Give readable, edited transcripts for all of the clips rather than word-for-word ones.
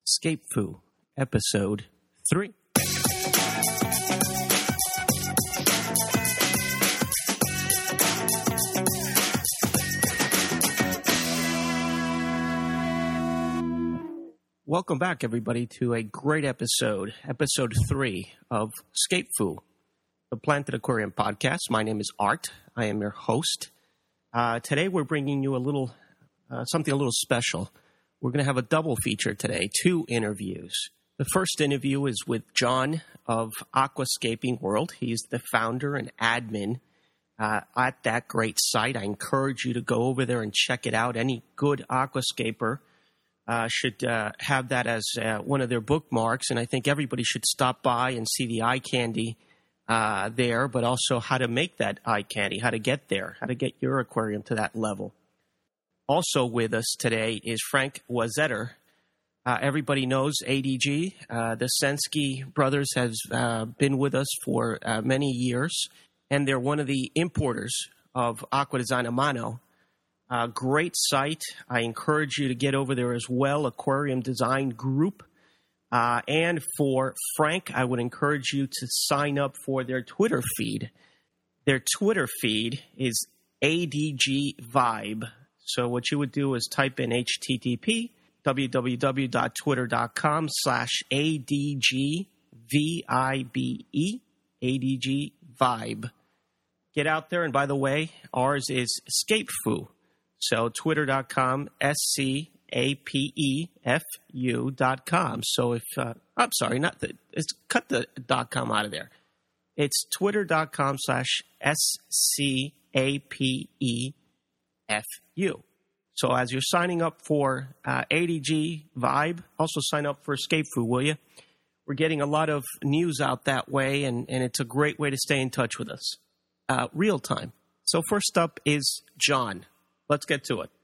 Escape Foo, Episode 3. Welcome back, everybody, to a great episode, Episode 3 of Escape Foo, the Planted Aquarium podcast. My name is Art. I am your host. Today we're bringing you something a little special. We're going to have a double feature today, 2 interviews. The first interview is with John of Aquascaping World. He's the founder and admin at that great site. I encourage you to go over there and check it out. Any good aquascaper should have that as one of their bookmarks, and I think everybody should stop by and see the eye candy there, but also how to make that eye candy, how to get there, how to get your aquarium to that level. Also with us today is Frank Wazetter. Everybody knows ADG. The Sensky brothers has been with us for many years, and they're one of the importers of Aqua Design a Mano. Great site. I encourage you to get over there as well, Aquarium Design Group. And for Frank, I would encourage you to sign up for their Twitter feed. Their Twitter feed is ADG Vibe. So what you would do is type in HTTP www.twitter.com/ADGVIBE, ADG Vibe. Get out there, and by the way, ours is Escape Foo. So twitter.com, SCAPEFU.com. So if, I'm sorry, cut the .com out of there. It's twitter.com/SCAPEFU. So as you're signing up for ADG Vibe, also sign up for Escape Foo, will you? We're getting a lot of news out that way, and it's a great way to stay in touch with us. Real time. So first up is John. Let's get to it.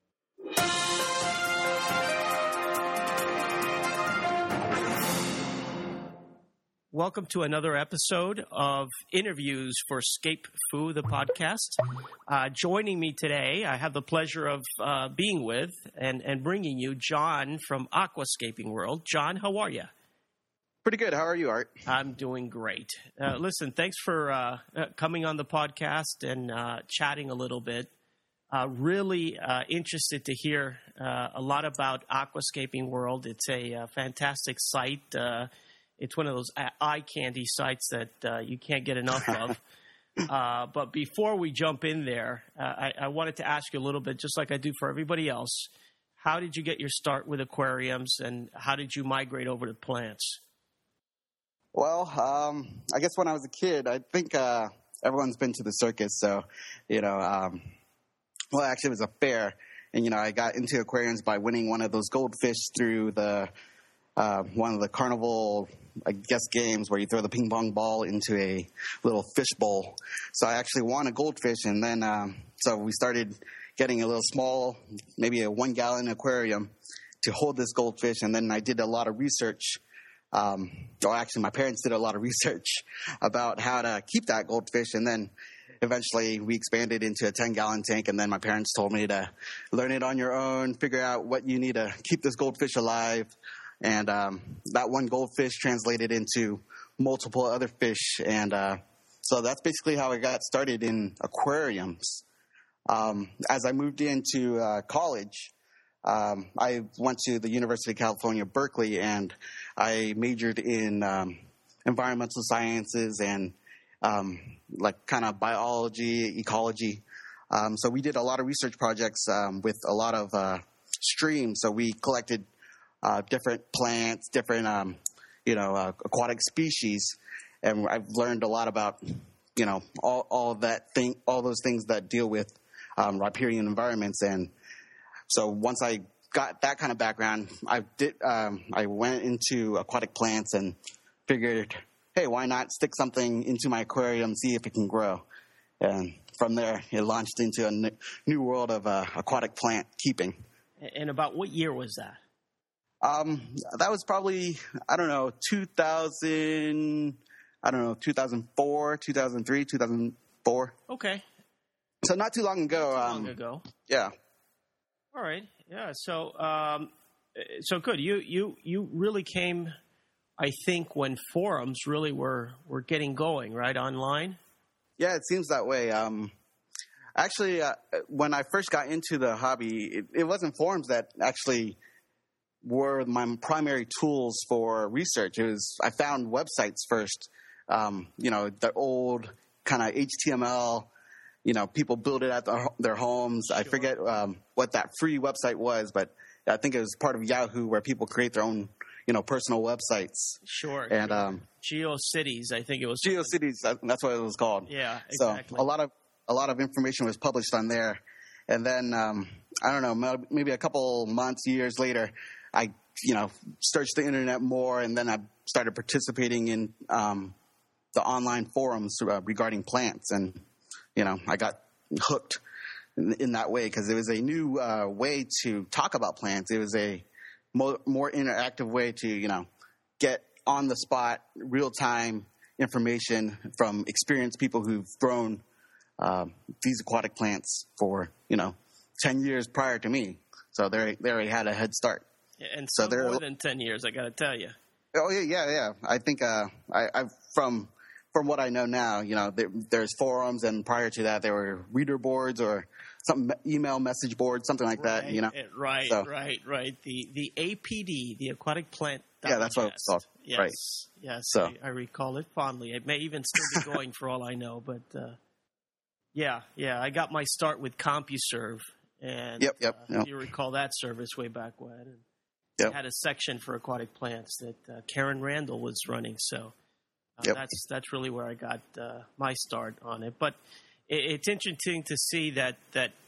Welcome to another episode of Interviews for Escape Foo, the podcast. Joining me today, I have the pleasure of being with and bringing you John from Aquascaping World. John, how are you? Pretty good. How are you, Art? I'm doing great. Listen, thanks for coming on the podcast and chatting a little bit. Really interested to hear a lot about Aquascaping World. It's a fantastic site. It's one of those eye candy sites that you can't get enough of. But before we jump in there, I wanted to ask you a little bit, just like I do for everybody else, how did you get your start with aquariums, and how did you migrate over to plants? Well, I guess when I was a kid, I think everyone's been to the circus. So, well, actually it was a fair. And, I got into aquariums by winning one of those goldfish through one of the carnival, I guess, games where you throw the ping pong ball into a little fish bowl. So I actually won a goldfish, and then so we started getting a little small, maybe a 1-gallon aquarium to hold this goldfish. And then I did a lot of research. Actually, my parents did a lot of research about how to keep that goldfish, and then eventually we expanded into a 10-gallon tank, and then my parents told me to learn it on your own, figure out what you need to keep this goldfish alive. And that one goldfish translated into multiple other fish. And so that's basically how I got started in aquariums. As I moved into college, I went to the University of California, Berkeley, and I majored in environmental sciences and kind of biology, ecology. So we did a lot of research projects with a lot of streams. So we collected different plants, different, aquatic species. And I've learned a lot about, all those things that deal with riparian environments. And so once I got that kind of background, I went into aquatic plants and figured, hey, why not stick something into my aquarium, see if it can grow? And from there, it launched into a new world of aquatic plant keeping. And about what year was that? That was probably, 2004, 2003, 2004. Okay. So not too long ago. Not too long ago. Yeah. All right. Yeah. So So good. You really came, I think, when forums really were getting going, right, online? Yeah, it seems that way. Actually, when I first got into the hobby, it wasn't forums that actually were my primary tools for research. I found websites first, the old kind of HTML, people build it at their homes. Sure. I forget what that free website was, but I think it was part of Yahoo where people create their own, personal websites. Sure. And GeoCities, I think it was. GeoCities, that's what it was called. Yeah, exactly. So a lot of information was published on there. And then, I don't know, maybe a couple months, years later, I, searched the internet more, and then I started participating in the online forums regarding plants. And, I got hooked in that way because it was a new way to talk about plants. It was a more interactive way to, get on the spot, real-time information from experienced people who've grown these aquatic plants for 10 years prior to me, so they already had a head start. And so more than 10 years, I got to tell you. Oh yeah. I think I from what I know now, there's forums, and prior to that, there were reader boards or some email message boards, something like that. Right. The APD, the Aquatic Plant Digest. Yeah, that's what it's called. Yes, right. Yes. So. I recall it fondly. It may even still be going for all I know, but. Yeah. I got my start with CompuServe, and yep. If you recall that service way back when, and yep. had a section for aquatic plants that Karen Randall was running. So yep. that's really where I got my start on it. But it's interesting to see that.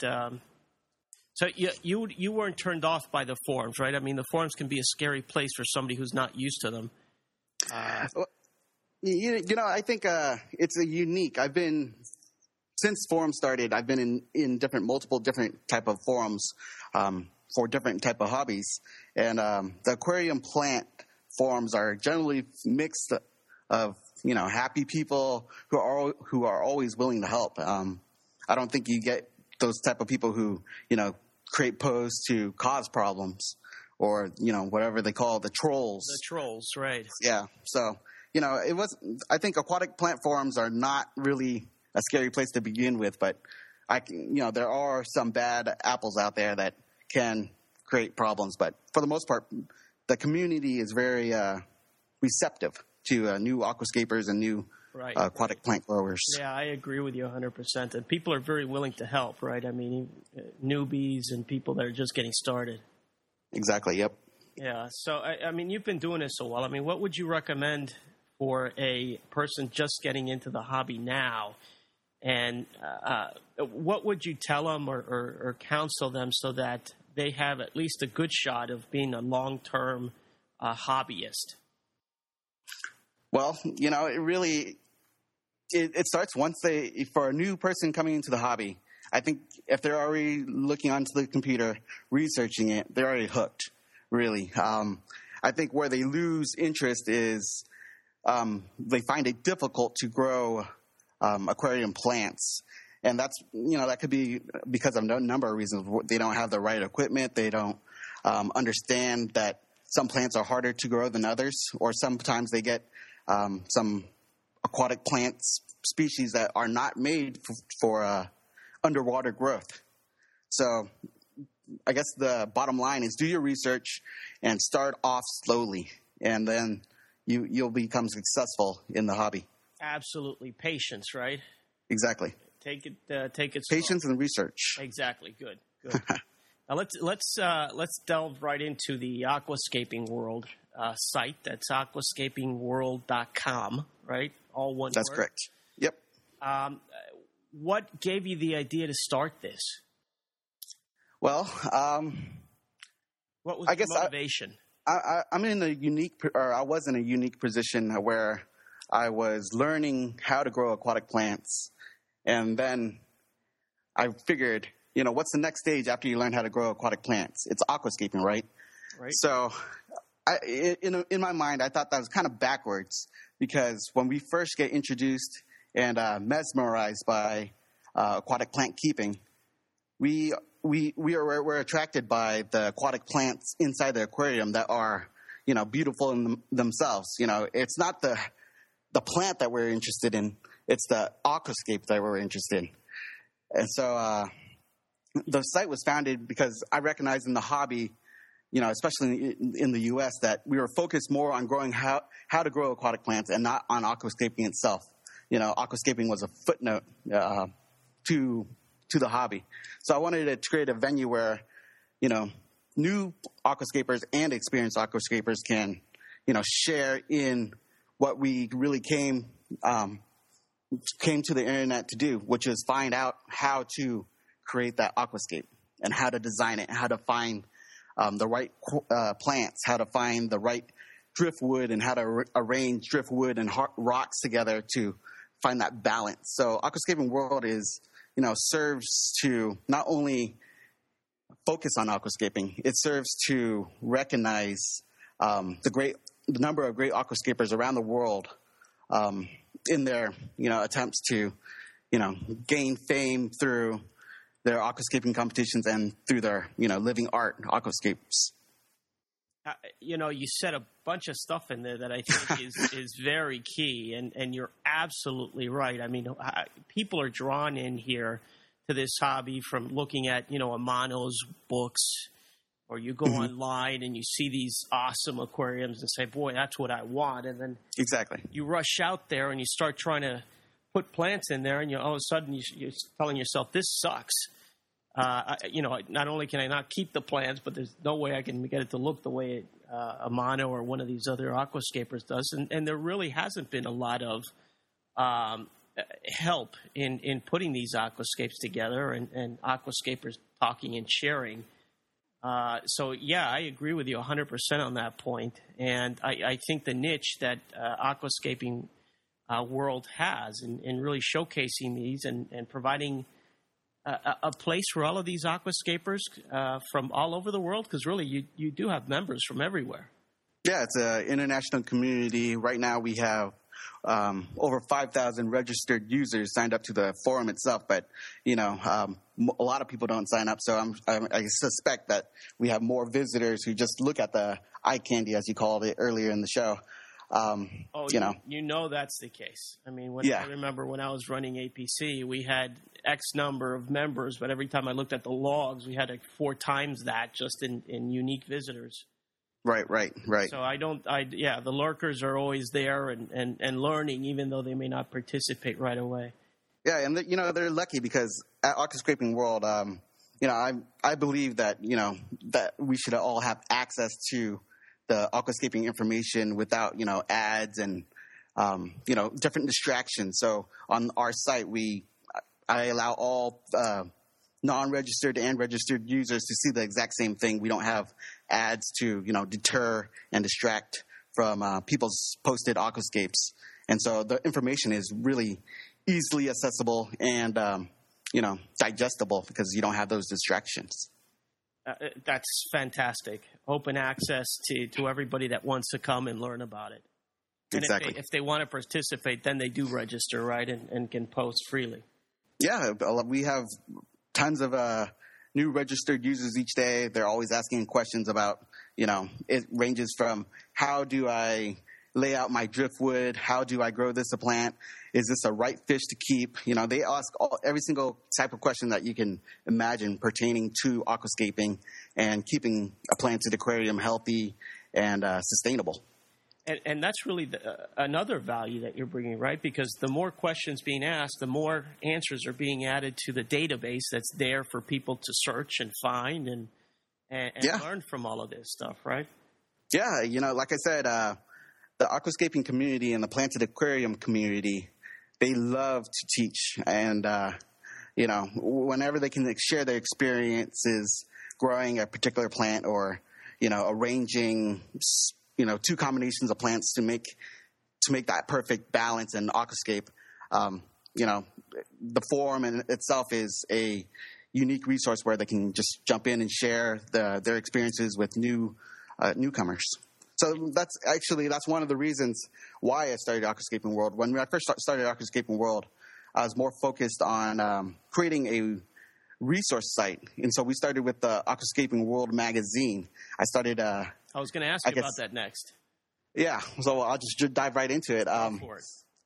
So you weren't turned off by the forums, right? I mean, the forums can be a scary place for somebody who's not used to them. I think it's a unique. Since forums started, I've been in multiple different type of forums for different type of hobbies, and the aquarium plant forums are generally mixed of happy people who are always willing to help. I don't think you get those type of people who create posts to cause problems, or whatever they call the trolls. The trolls, right? Yeah. So I think aquatic plant forums are not really a scary place to begin with, but there are some bad apples out there that can create problems. But for the most part, the community is very receptive to new aquascapers and new aquatic plant growers. Yeah, I agree with you 100%. And people are very willing to help, right? I mean, newbies and people that are just getting started. Exactly. Yep. Yeah. So, I mean, you've been doing this a while. I mean, what would you recommend for a person just getting into the hobby now? And what would you tell them or counsel them so that they have at least a good shot of being a long-term hobbyist? Well, it starts once for a new person coming into the hobby. I think if they're already looking onto the computer, researching it, they're already hooked, really. I think where they lose interest is they find it difficult to grow aquarium plants. And that's, that could be because of a number of reasons. They don't have the right equipment. They don't understand that some plants are harder to grow than others, or sometimes they get some aquatic plant species that are not made for underwater growth. So I guess the bottom line is do your research and start off slowly, and then you'll become successful in the hobby. Absolutely. Patience, right? Exactly. Take it Patience and research. Exactly. Good. Now let's delve right into the aquascaping world site. That's aquascapingworld.com, right? All one That's word. Correct. Yep. What gave you the idea to start this? Well, what was the motivation? I was in a unique position where I was learning how to grow aquatic plants, and then I figured, what's the next stage after you learn how to grow aquatic plants? It's aquascaping, right? Right. So, in my mind, I thought that was kind of backwards, because when we first get introduced and mesmerized by aquatic plant keeping, we're attracted by the aquatic plants inside the aquarium that are, beautiful in themselves. It's not the plant that we're interested in; it's the aquascape that we're interested in. And so the site was founded because I recognized in the hobby, especially in the U.S., that we were focused more on growing how to grow aquatic plants and not on aquascaping itself. Aquascaping was a footnote to the hobby. So I wanted to create a venue where, new aquascapers and experienced aquascapers can, share in what we really came to the internet to do, which is find out how to create that aquascape and how to design it, how to find the right plants, how to find the right driftwood, and how to arrange driftwood and rocks together to find that balance. So Aquascaping World is, serves to not only focus on aquascaping, it serves to recognize the number of great aquascapers around the world in their, attempts to, gain fame through their aquascaping competitions and through their, living art aquascapes. You said a bunch of stuff in there that I think is very key, and you're absolutely right. I mean, people are drawn in here to this hobby from looking at, Amano's books, or you go online and you see these awesome aquariums and say, boy, that's what I want. And then exactly you rush out there and you start trying to put plants in there, and all of a sudden you're telling yourself, this sucks. Not only can I not keep the plants, but there's no way I can get it to look the way Amano or one of these other aquascapers does. And there really hasn't been a lot of help in putting these aquascapes together and aquascapers talking and sharing. So, yeah, I agree with you 100% on that point. And I think the niche that Aquascaping World has in really showcasing these and providing a place for all of these aquascapers from all over the world, because really you do have members from everywhere. Yeah, it's an international community. Right now we have over 5,000 registered users signed up to the forum itself, but a lot of people don't sign up. So I suspect that we have more visitors who just look at the eye candy, as you called it earlier in the show. That's the case. I mean, I remember when I was running APC, we had X number of members, but every time I looked at the logs, we had 4 times that just in unique visitors. Right. So the lurkers are always there and learning, even though they may not participate right away. Yeah, and they're lucky because at Aquascaping World, I believe that that we should all have access to the aquascaping information without ads and different distractions. So on our site, I allow all non-registered and registered users to see the exact same thing. We don't have ads to deter and distract from people's posted aquascapes, and so the information is really easily accessible and digestible because you don't have those distractions. That's fantastic. Open access to everybody that wants to come and learn about it. And exactly. If they want to participate, then they do register, right, and can post freely. Yeah, we have tons of new registered users each day. They're always asking questions about, it ranges from how do I lay out my driftwood? How do I grow this a plant? Is this a right fish to keep? They ask every single type of question that you can imagine pertaining to aquascaping and keeping a planted aquarium healthy and sustainable. And that's really another value that you're bringing, right? Because the more questions being asked, the more answers are being added to the database that's there for people to search and find and learn from all of this stuff, right? Yeah, like I said, the aquascaping community and the planted aquarium community, they love to teach. And, whenever they can share their experiences growing a particular plant or, arranging 2 combinations of plants to make that perfect balance and aquascape. The forum in itself is a unique resource where they can just jump in and share their experiences with newcomers. So that's one of the reasons why I started Aquascaping World. When I first started Aquascaping World, I was more focused on creating resource site. And so we started with the Aquascaping World magazine. I started. I was going to ask you about that next. Yeah, so I'll just dive right into it. Go for it.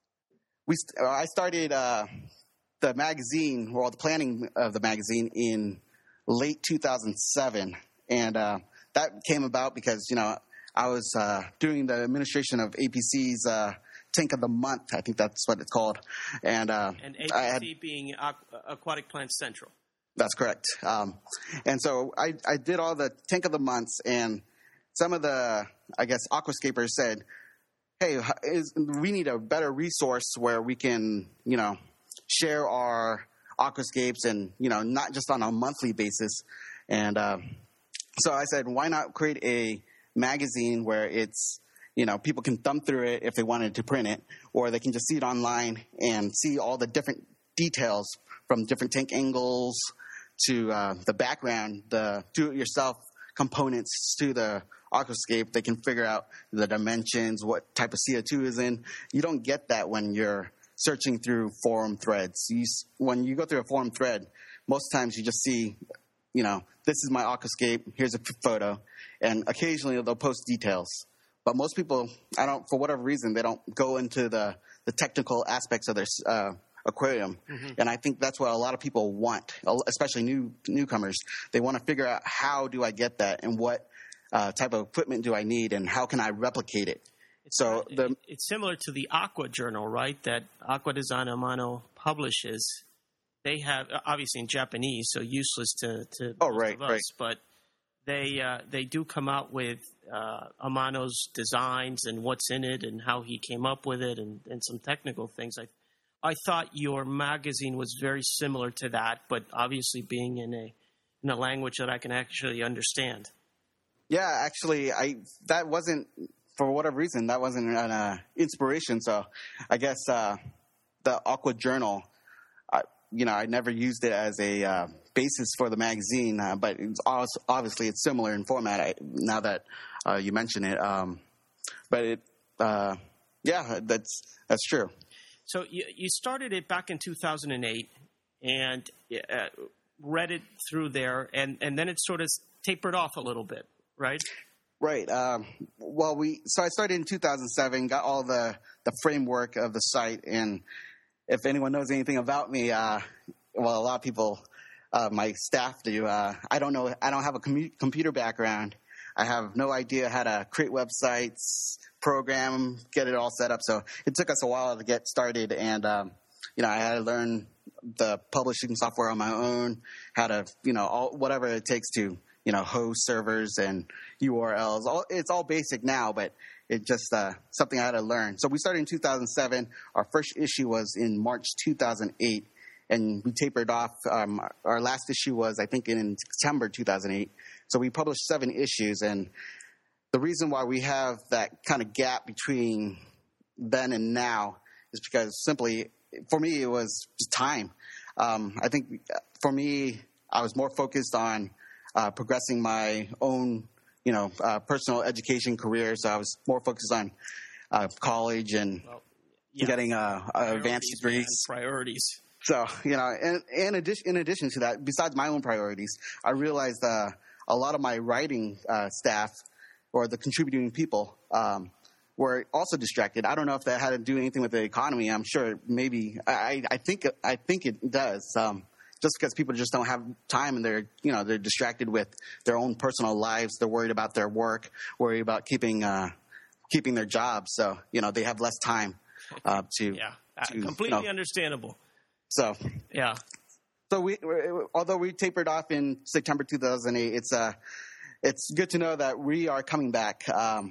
I started the magazine, or the planning of the magazine, in late 2007, and that came about because I was doing the administration of APC's Tank of the Month. I think that's what it's called, and APC being Aquatic Plant Central. That's correct. And so I did all the Tank of the Months, and some of the, I guess, aquascapers said, hey, we need a better resource where we can, share our aquascapes and, not just on a monthly basis. And so I said, why not create a magazine where it's, people can thumb through it if they wanted to print it, or they can just see it online and see all the different details from different tank angles to the background, the do-it-yourself components to the aquascape. They can figure out the dimensions, what type of CO2 is in. You don't get that when you're searching through forum threads. When you go through a forum thread, most times you just see, this is my aquascape, here's a photo, and occasionally they'll post details. But most people, for whatever reason, they don't go into the technical aspects of their aquarium. Mm-hmm. And I think that's what a lot of people want, especially newcomers. They want to figure out, how do I get that, and what type of equipment do I need, and how can I replicate it? It's similar to the Aqua Journal, right? That Aqua Design Amano publishes. They have, obviously in Japanese, so useless to most of us, right. But they do come out with Amano's designs and what's in it and how he came up with it and some technical things. I thought your magazine was very similar to that, but obviously being in a language that I can actually understand. Yeah, actually, that wasn't, for whatever reason, that wasn't an inspiration. So I guess the Aqua Journal, I never used it as a basis for the magazine, but obviously it's similar in format now that you mention it. But that's true. So you started it back in 2008 and read it through there, and then it sort of tapered off a little bit, right? Right. So I started in 2007, got all the framework of the site, and if anyone knows anything about me, a lot of people, my staff do. I don't know. I don't have a computer background. I have no idea how to create websites, program, get it all set up. So it took us a while to get started, and I had to learn the publishing software on my own, how to whatever it takes to host servers and URLs. It's all basic now, but it's just something I had to learn. So we started in 2007. Our first issue was in March 2008, and we tapered off. Our last issue was, I think, in September 2008. So we published 7 issues, and the reason why we have that kind of gap between then and now is because simply, for me, it was just time. I think for me, I was more focused on progressing my own, personal education career. So I was more focused on college and getting advanced degrees. Priorities. So, and in addition to that, besides my own priorities, I realized a lot of my writing staff, or the contributing people, were also distracted. I don't know if that had to do anything with the economy. I'm sure maybe. I think it does. Just because people just don't have time, and they're distracted with their own personal lives. They're worried about their work, worried about keeping their jobs. So they have less time to. Yeah, completely understandable. So yeah. So although we tapered off in September 2008, it's good to know that we are coming back.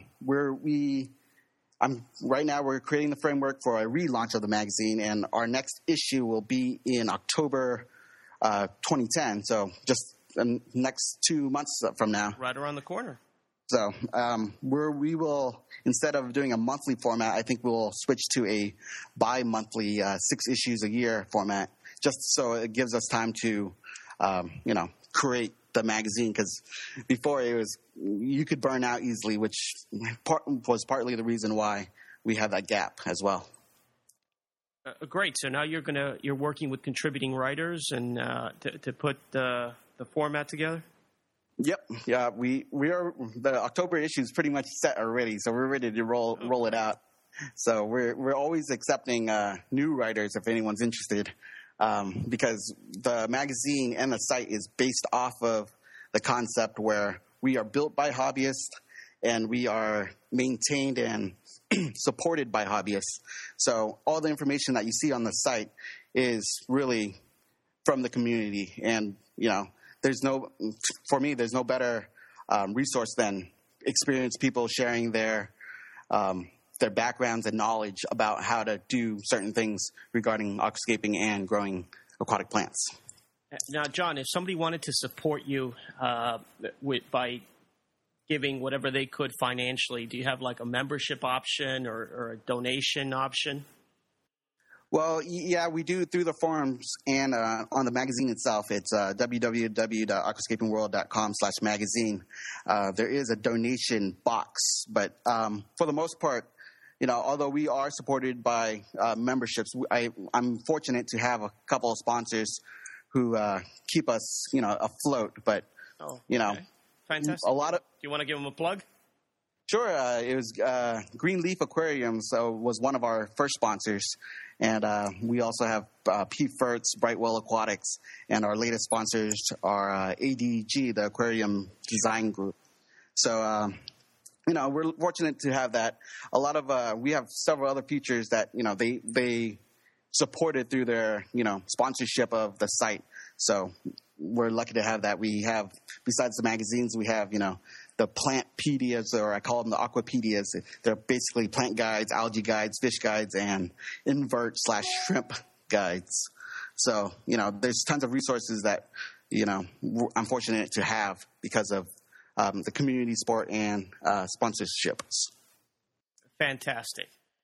Right now we're creating the framework for a relaunch of the magazine, and our next issue will be in October 2010. So just the next 2 months from now. Right around the corner. So we will, instead of doing a monthly format, I think we'll switch to a bi-monthly 6 issues a year format, just so it gives us time to, create the magazine. Because before you could burn out easily, which was partly the reason why we had that gap as well. Great. So now you're working with contributing writers and to put the format together. Yep. Yeah. We are, the October issue is pretty much set already, so we're ready to roll it out. So we're always accepting new writers if anyone's interested, because the magazine and the site is based off of the concept where we are built by hobbyists and we are maintained and supported by hobbyists. So all the information that you see on the site is really from the community. And, there's no better resource than experienced people sharing their backgrounds and knowledge about how to do certain things regarding aquascaping and growing aquatic plants. Now, John, if somebody wanted to support you by giving whatever they could financially, do you have like a membership option or a donation option? Well, yeah, we do through the forums and on the magazine itself. It's www.aquascapingworld.com/magazine. There is a donation box, but for the most part, although we are supported by memberships, I'm fortunate to have a couple of sponsors who keep us, afloat. But fantastic. A lot of. Do you want to give them a plug? Sure. It was Greenleaf Aquariums was one of our first sponsors, and we also have P. Fertz, Brightwell Aquatics, and our latest sponsors are ADG, the Aquarium Design Group. So. We're fortunate to have that. A lot of we have several other features that they supported through their sponsorship of the site. So we're lucky to have that. We have, besides the magazines, we have the plantpedias, or I call them the aquapedias. They're basically plant guides, algae guides, fish guides, and invert/shrimp guides. So there's tons of resources that I'm fortunate to have because of the community support and sponsorships. Fantastic.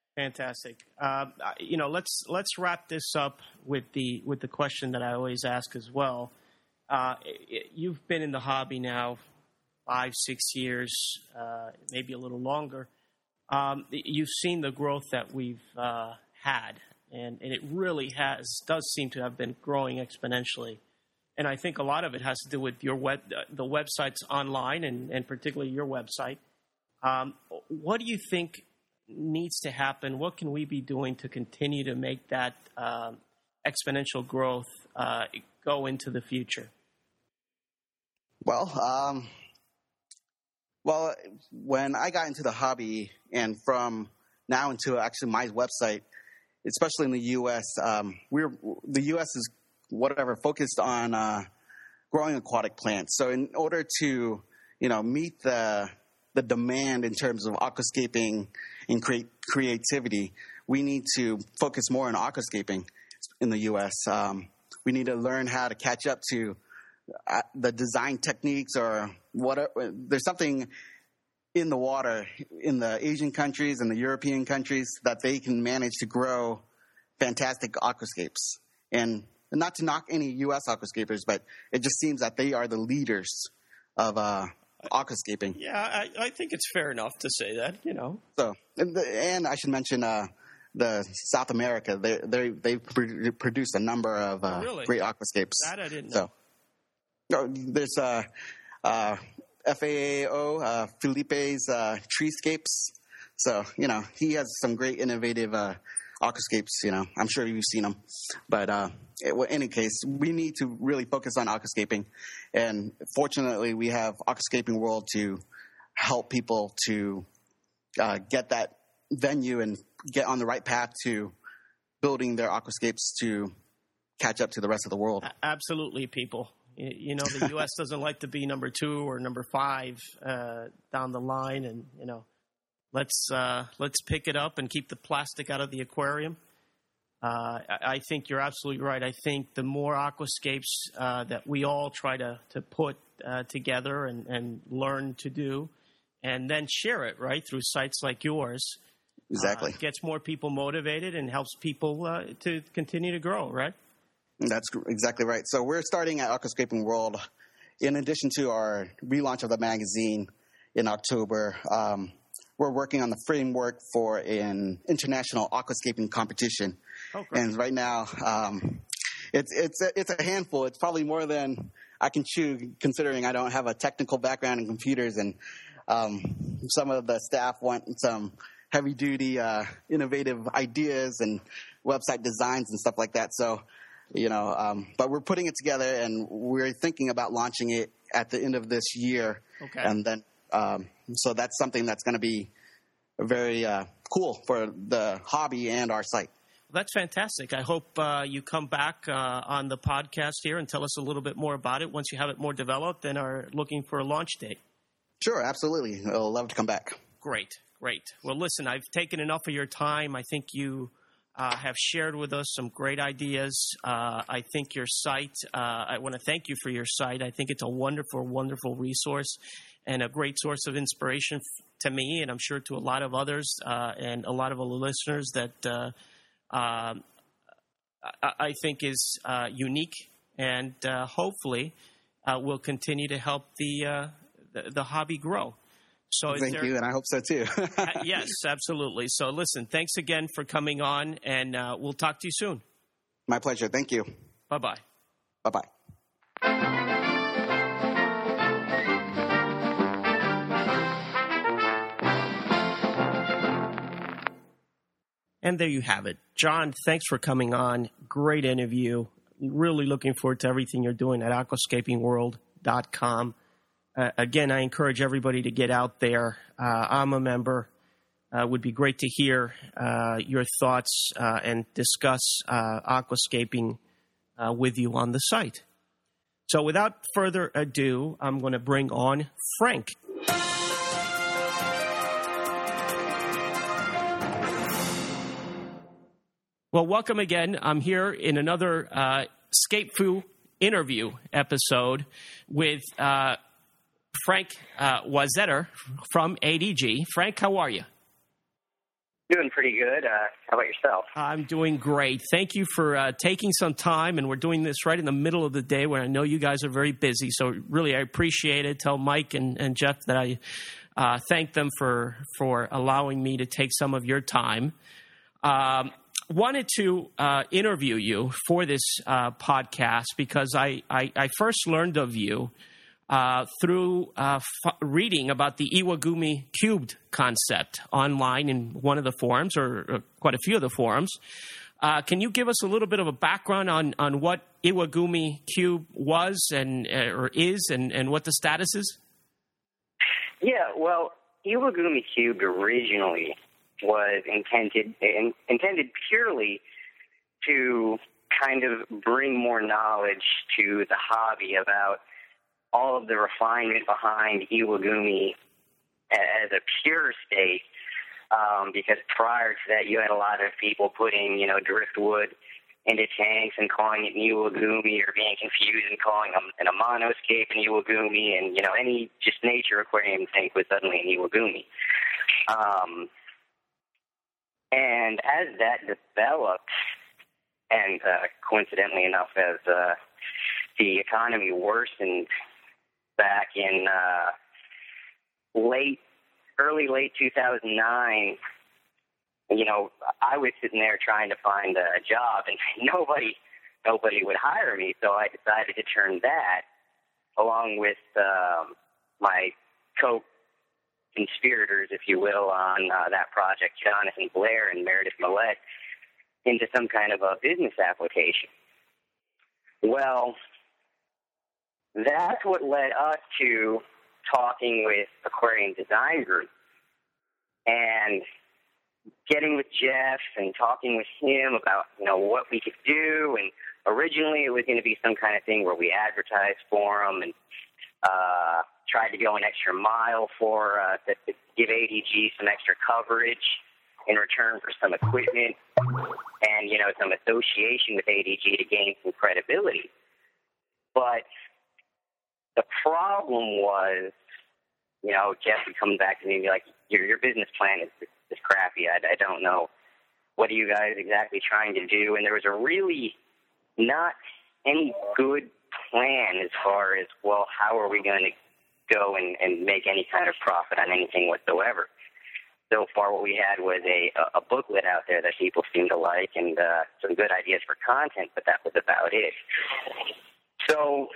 Let's wrap this up with the question that I always ask as well. You've been in the hobby now 5-6 years, maybe a little longer. You've seen the growth that we've had, and it really does seem to have been growing exponentially. And I think a lot of it has to do with your the websites online, and particularly your website. What do you think needs to happen? What can we be doing to continue to make that exponential growth go into the future? Well, when I got into the hobby, and from now into actually my website, especially in the U.S., the U.S. is focused on growing aquatic plants. So in order to, meet the demand in terms of aquascaping and creativity, we need to focus more on aquascaping in the U.S. We need to learn how to catch up to the design techniques, or whatever. There's something in the water in the Asian countries and the European countries that they can manage to grow fantastic aquascapes. And not to knock any U.S. aquascapers, but it just seems that they are the leaders of aquascaping. Yeah, I think it's fair enough to say that, So, and I should mention the South America. They've produced a number of great aquascapes. That I didn't know. So, there's FAAO, Felipe's Treescapes. So, he has some great innovative aquascapes. I'm sure you've seen them. But in any case, we need to really focus on aquascaping. And fortunately, we have Aquascaping World to help people to get that venue and get on the right path to building their aquascapes to catch up to the rest of the world. Absolutely, people. The U.S. doesn't like to be number 2 or number 5 down the line, and let's pick it up and keep the plastic out of the aquarium. I think you're absolutely right. I think the more aquascapes that we all try to put together and learn to do, and then share it through sites like yours, exactly, gets more people motivated and helps people to continue to grow. Right. That's exactly right. So we're starting at Aquascaping World. In addition to our relaunch of the magazine in October, we're working on the framework for an international aquascaping competition. Oh, great. And right now, it's a handful. It's probably more than I can chew, considering I don't have a technical background in computers, and some of the staff want some heavy-duty, innovative ideas and website designs and stuff like that. So, but we're putting it together, and we're thinking about launching it at the end of this year. Okay. And then, so that's something that's going to be very cool for the hobby and our site. That's fantastic. I hope you come back on the podcast here and tell us a little bit more about it once you have it more developed and are looking for a launch date. Sure, absolutely. I'll love to come back. Great. Well, listen, I've taken enough of your time. I think you have shared with us some great ideas. I think your site, I want to thank you for your site. I think it's a wonderful, wonderful resource and a great source of inspiration to me, and I'm sure to a lot of others and a lot of the listeners that I think is unique, and hopefully will continue to help the hobby grow. So thank you, and I hope so too. Yes, absolutely. So listen, thanks again for coming on, and we'll talk to you soon. My pleasure. Thank you. Bye-bye. Bye-bye. And there you have it. John, thanks for coming on. Great interview. Really looking forward to everything you're doing at aquascapingworld.com. Again, I encourage everybody to get out there. I'm a member. It would be great to hear your thoughts and discuss aquascaping with you on the site. So without further ado, I'm going to bring on Frank. Well, welcome again. I'm here in another Scapefu interview episode with Frank Wayzata from ADG. Frank, how are you? Doing pretty good. How about yourself? I'm doing great. Thank you for taking some time, and we're doing this right in the middle of the day when I know you guys are very busy, so really I appreciate it. Tell Mike and Jeff that I thank them for allowing me to take some of your time. Wanted to interview you for this podcast because I first learned of you through reading about the Iwagumi cubed concept online in one of the forums, or quite a few of the forums. Can you give us a little bit of a background on what Iwagumi cube was or is and what the status is? Yeah, well, Iwagumi cubed originally was intended purely to kind of bring more knowledge to the hobby about all of the refinement behind Iwagumi as a pure state, because prior to that you had a lot of people putting, driftwood into tanks and calling it Iwagumi, or being confused and calling them an monoscape an Iwagumi, and, any just nature aquarium tank was suddenly an Iwagumi. And as that developed, and coincidentally enough, as the economy worsened back in early 2009, I was sitting there trying to find a job, and nobody would hire me. So I decided to turn that, along with my co-conspirators, if you will, on that project, Jonathan Blair and Meredith Millett, into some kind of a business application. Well, that's what led us to talking with Aquarium Design Group and getting with Jeff and talking with him about, what we could do. And originally it was going to be some kind of thing where we advertised for them and tried to go an extra mile to give ADG some extra coverage in return for some equipment and, some association with ADG to gain some credibility. But the problem was, Jeff would come back to me and be like, your business plan is crappy. I don't know. What are you guys exactly trying to do? And there was a really not any good plan as far as, well, how are we going to go and make any kind of profit on anything whatsoever? so far what we had was a booklet out there that people seemed to like and some good ideas for content, but that was about it. So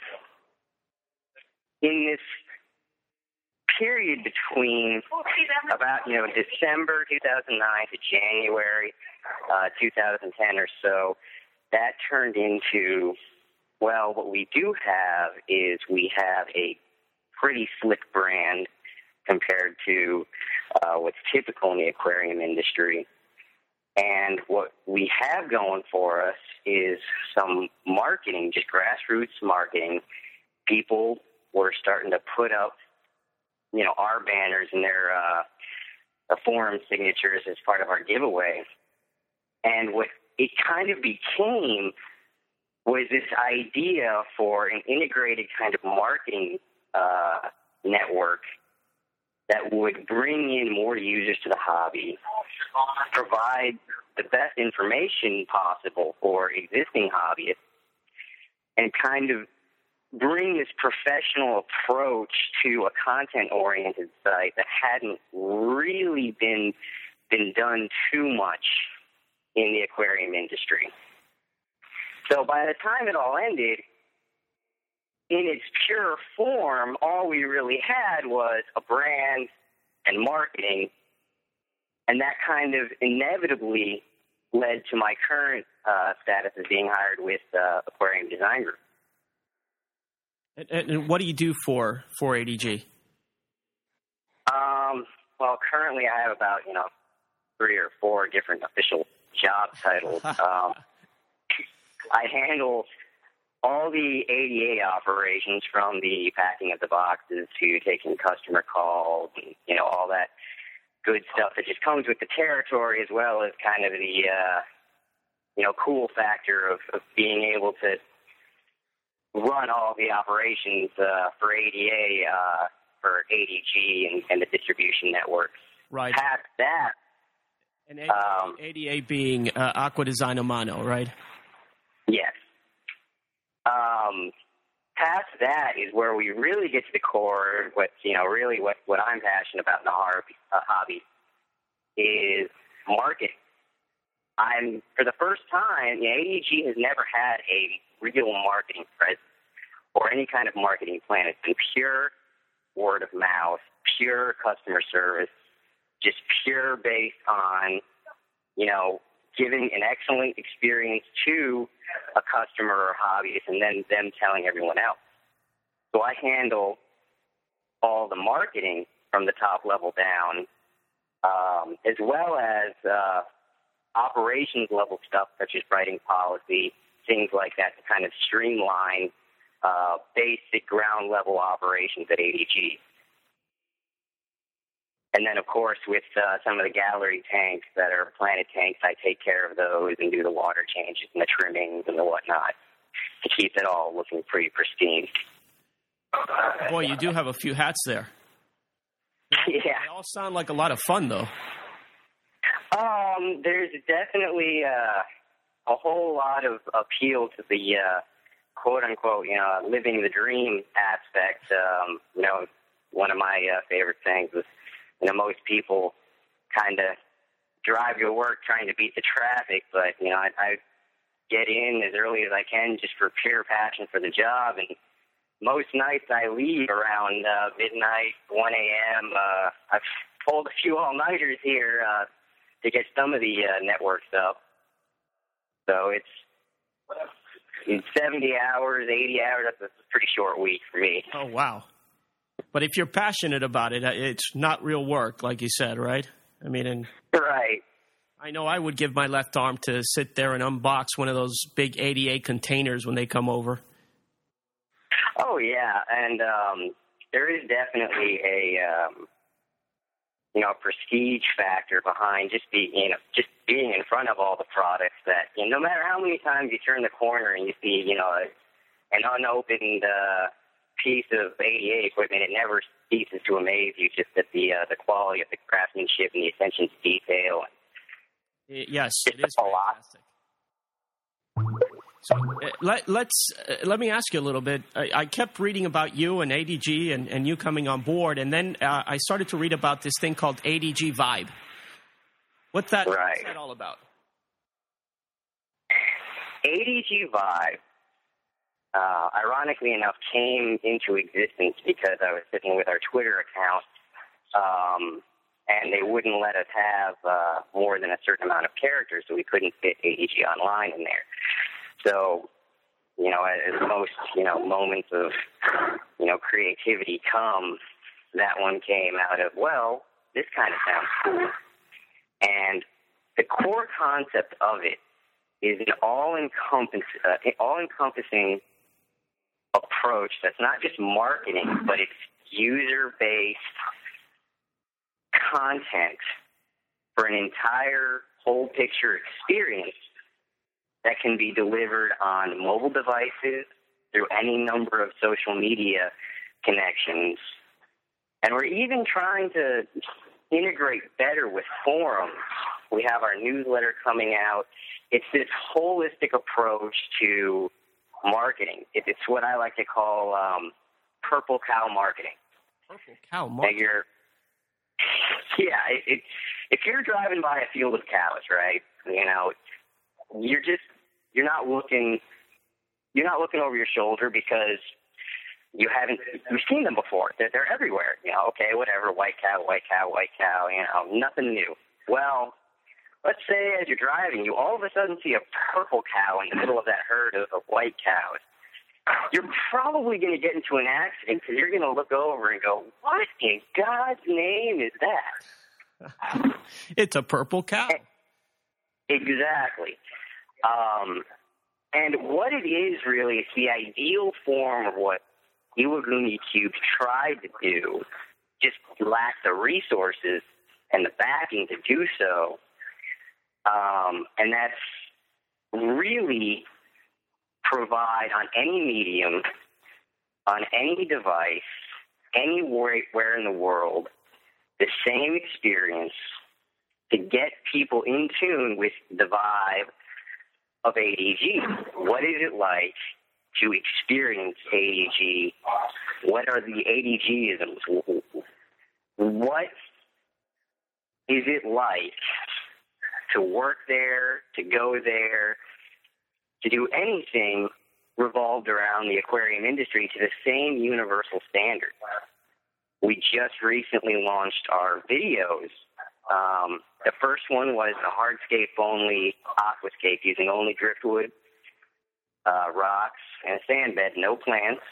in this period between about, December 2009 to January 2010 or so, that turned into, well, what we do have is we have a pretty slick brand compared to what's typical in the aquarium industry. And what we have going for us is some marketing, just grassroots marketing. People were starting to put up, our banners and their forum signatures as part of our giveaway. And what it kind of became was this idea for an integrated kind of marketing network that would bring in more users to the hobby, provide the best information possible for existing hobbyists, and kind of bring this professional approach to a content-oriented site that hadn't really been done too much in the aquarium industry. So by the time it all ended, in its pure form, all we really had was a brand and marketing, and that kind of inevitably led to my current status as being hired with Aquarium Design Group. And what do you do for ADG? Well, currently I have about, 3 or 4 different official job titles. I handle all the ADA operations, from the packing of the boxes to taking customer calls and, all that good stuff that just comes with the territory, as well as kind of the, cool factor of being able to run all the operations for ADA, for ADG and the distribution networks. Right. Past that. And ADA being Aqua Design Umano, right? Yes. Past that is where we really get to the core. What I'm passionate about in the hobby is marketing. For the first time, ADG has never had a real marketing presence or any kind of marketing plan. It's been pure word of mouth, pure customer service, just pure based on, giving an excellent experience to a customer or hobbyist and then them telling everyone else. So I handle all the marketing from the top level down, as well as operations level stuff such as writing policy, things like that, to kind of streamline basic ground level operations at ADG. And then, of course, with some of the gallery tanks that are planted tanks, I take care of those and do the water changes and the trimmings and the whatnot to keep it all looking pretty pristine. Boy, you do have a few hats there. Yeah. They all sound like a lot of fun, though. There's definitely a whole lot of appeal to the quote-unquote, living the dream aspect. One of my favorite things was, most people kind of drive to work trying to beat the traffic, but, I get in as early as I can just for pure passion for the job, and most nights I leave around midnight, 1 a.m. I've pulled a few all-nighters here to get some of the network stuff. So it's 70 hours, 80 hours. That's a pretty short week for me. Oh, wow. But if you're passionate about it, it's not real work, like you said, right? Right. I know I would give my left arm to sit there and unbox one of those big ADA containers when they come over. Oh, yeah. And there is definitely a prestige factor behind just being in front of all the products that, no matter how many times you turn the corner and you see, an unopened piece of ADA equipment, it never ceases to amaze you just at the quality of the craftsmanship and the attention to detail. Yes, it is a lot. Fantastic. So let me ask you a little bit. I kept reading about you and ADG and you coming on board, and then I started to read about this thing called ADG Vibe. What's that all about? ADG Vibe, ironically enough, came into existence because I was sitting with our Twitter account, and they wouldn't let us have more than a certain amount of characters, so we couldn't fit ADG Online in there. So, as most, moments of, creativity come, that one came out of, well, this kind of sounds cool. And the core concept of it is an all-encompassing approach that's not just marketing, but it's user-based content for an entire whole picture experience that can be delivered on mobile devices through any number of social media connections. And we're even trying to integrate better with forums. We have our newsletter coming out. It's this holistic approach to marketing. It's what I like to call purple cow marketing. Purple cow marketing? If you're driving by a field of cows, right, you're not looking over your shoulder because you've seen them before. They're everywhere. Okay, whatever, white cow, nothing new. Well, let's say as you're driving, you all of a sudden see a purple cow in the middle of that herd of white cows. You're probably going to get into an accident because you're going to look over and go, what in God's name is that? It's a purple cow. Exactly. And what it is really is the ideal form of what Iwagumi Cube tried to do, just lacked the resources and the backing to do so. And that's really provide on any medium, on any device, anywhere in the world, the same experience to get people in tune with the vibe of ADG. What is it like to experience ADG? What are the ADG-isms? What is it like to work there, to go there, to do anything revolved around the aquarium industry to the same universal standard? We just recently launched our videos. The first one was a hardscape-only aquascape using only driftwood, rocks, and a sand bed, no plants.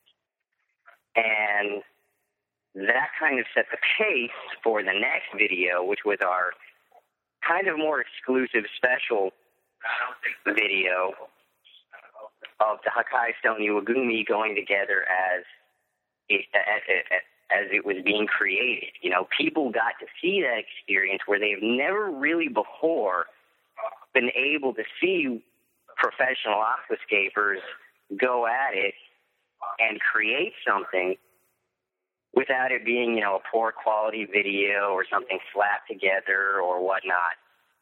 And that kind of set the pace for the next video, which was our kind of more exclusive special video of the Hakai Stone Iwagumi going together as it was being created. People got to see that experience where they've never really before been able to see professional aquascapers go at it and create something without it being, a poor quality video or something slapped together or whatnot.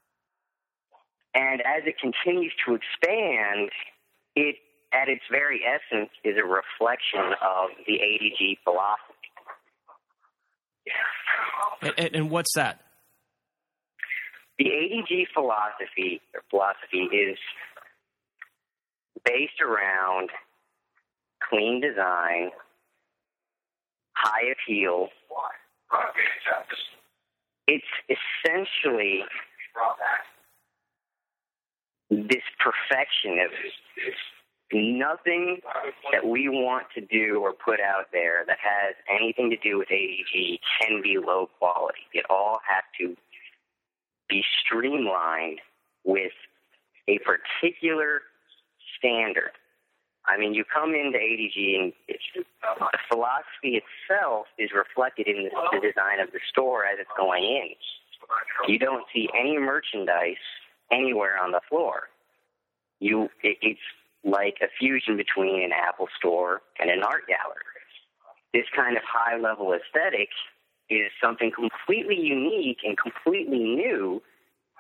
And as it continues to expand, it, at its very essence, is a reflection of the ADG philosophy. And what's that? The ADG philosophy is based around clean design, high appeal. It's essentially this perfection of nothing that we want to do or put out there that has anything to do with ADG can be low quality. It all has to be streamlined with a particular standard. I mean, you come into ADG and the philosophy itself is reflected in the design of the store as it's going in. You don't see any merchandise anywhere on the floor. It's like a fusion between an Apple store and an art gallery. This kind of high-level aesthetic is something completely unique and completely new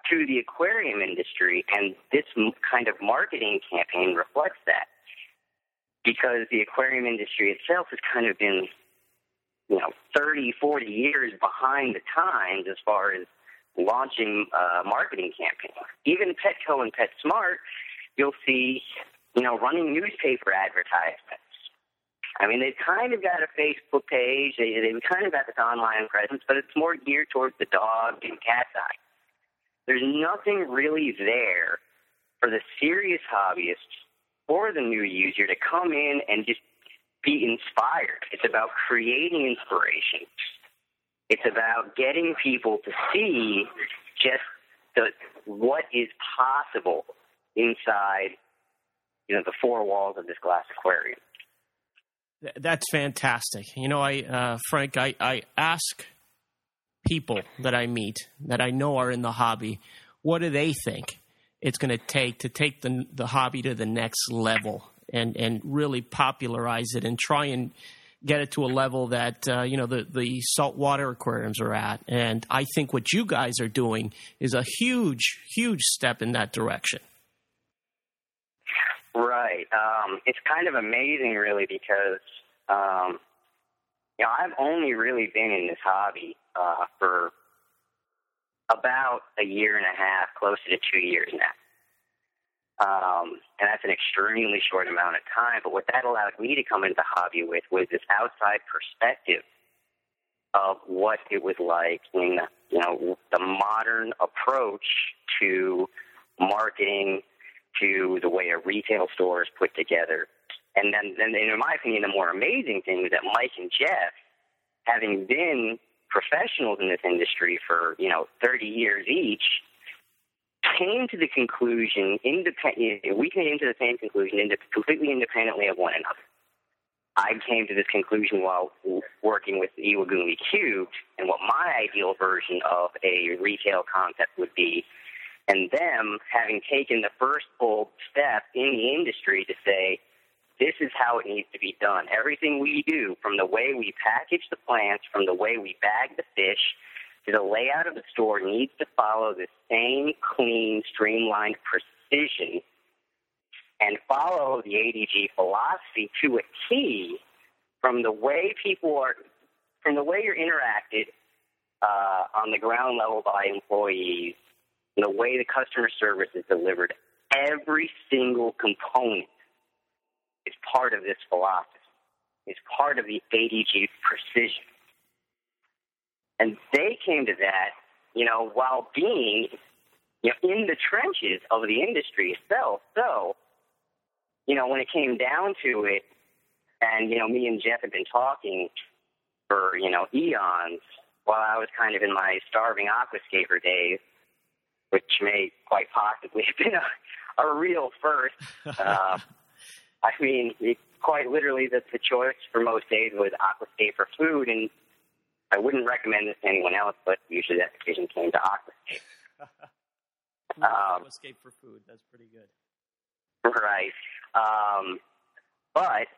to the aquarium industry, and this kind of marketing campaign reflects that, because the aquarium industry itself has kind of been, 30, 40 years behind the times as far as launching marketing campaigns. Even Petco and PetSmart, you'll see, running newspaper advertisements. I mean, they've kind of got a Facebook page. They've kind of got this online presence, but it's more geared towards the dog and cat side. There's nothing really there for the serious hobbyist or the new user to come in and just be inspired. It's about creating inspiration. It's about getting people to see just what is possible inside, the four walls of this glass aquarium. That's fantastic. Frank, I ask people that I meet that I know are in the hobby, what do they think it's going to take the hobby to the next level and really popularize it and try and get it to a level that, the saltwater aquariums are at. And I think what you guys are doing is a huge, huge step in that direction. Right. It's kind of amazing, really, because, I've only really been in this hobby for about a year and a half, closer to 2 years now. And that's an extremely short amount of time. But what that allowed me to come into the hobby with was this outside perspective of what it was like in, the modern approach to marketing, to the way a retail store is put together. And then in my opinion, the more amazing thing is that Mike and Jeff, having been professionals in this industry for, 30 years each, came to the conclusion, we came to the same conclusion completely independently of one another. I came to this conclusion while working with Iwagumi Cubed and what my ideal version of a retail concept would be, and them having taken the first bold step in the industry to say, this is how it needs to be done. Everything we do, from the way we package the plants, from the way we bag the fish, to the layout of the store, needs to follow the same clean, streamlined precision and follow the ADG philosophy to a T, from the way you're interacted on the ground level by employees, and the way the customer service is delivered. Every single component is part of this philosophy. It's part of the ADG precision. And they came to that, while being, in the trenches of the industry itself. So, when it came down to it, and, me and Jeff had been talking for, eons, while I was kind of in my starving aquascaper days, which may quite possibly have been a real first. Quite literally, the choice for most days was Aquascape for food, and I wouldn't recommend this to anyone else, but usually that decision came to Aquascape. Aquascape for food, that's pretty good. Right. But,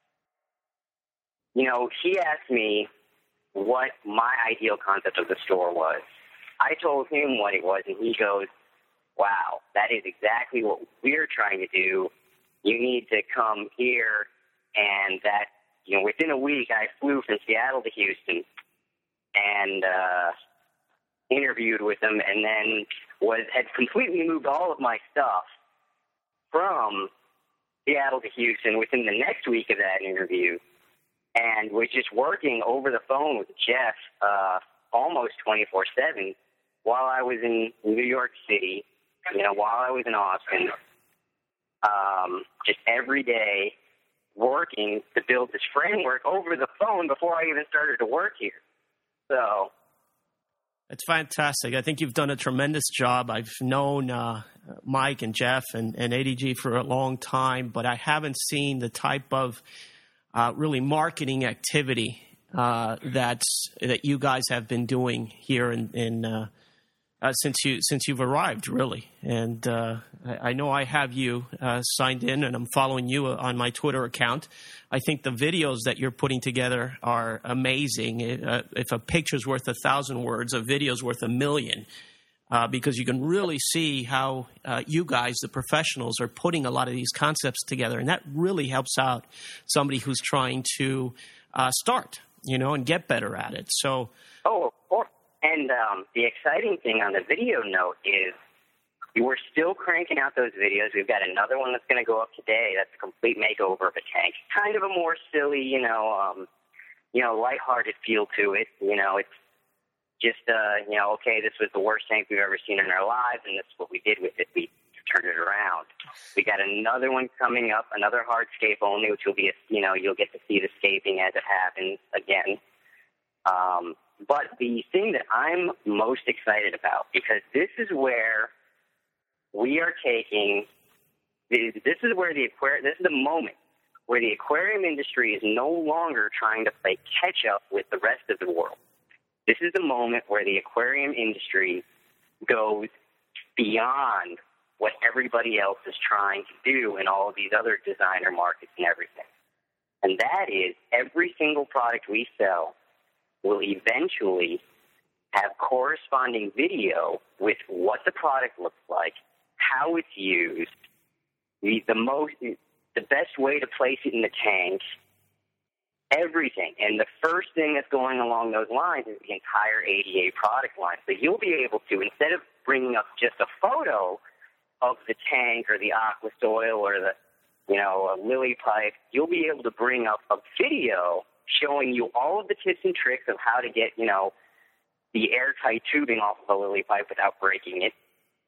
he asked me what my ideal concept of the store was. I told him what it was, and he goes, wow, that is exactly what we're trying to do. You need to come here. And that, within a week, I flew from Seattle to Houston and interviewed with them, and then had completely moved all of my stuff from Seattle to Houston within the next week of that interview, and was just working over the phone with Jeff almost 24/7 while I was in New York City, while I was in Austin, just every day working to build this framework over the phone before I even started to work here. So it's fantastic. I think you've done a tremendous job. I've known Mike and Jeff and ADG for a long time, but I haven't seen the type of really marketing activity that you guys have been doing here since you've arrived, really. And I know I have you signed in, and I'm following you on my Twitter account. I think the videos that you're putting together are amazing. If a picture's worth 1,000 words, a video's worth 1,000,000. because you can really see how you guys, the professionals, are putting a lot of these concepts together. And that really helps out somebody who's trying to start, and get better at it. So, of course. And the exciting thing on the video note is we're still cranking out those videos. We've got another one that's going to go up today. That's a complete makeover of a tank. Kind of a more silly, lighthearted feel to it. It's just, okay, this was the worst tank we've ever seen in our lives, and this is what we did with it. We turned it around. We got another one coming up, another hardscape only, which will be, you'll get to see the scaping as it happens again. But the thing that I'm most excited about, because this is where we are taking, this is the moment where the aquarium industry is no longer trying to play catch up with the rest of the world. This is the moment where the aquarium industry goes beyond what everybody else is trying to do in all of these other designer markets and everything. And that is every single product we sell will eventually have corresponding video with what the product looks like, how it's used, the best way to place it in the tank, everything. And the first thing that's going along those lines is the entire ADA product line. So you'll be able to, instead of bringing up just a photo of the tank or the aqua soil or the, a lily pipe, you'll be able to bring up a video showing you all of the tips and tricks of how to get, the airtight tubing off of a lily pipe without breaking it,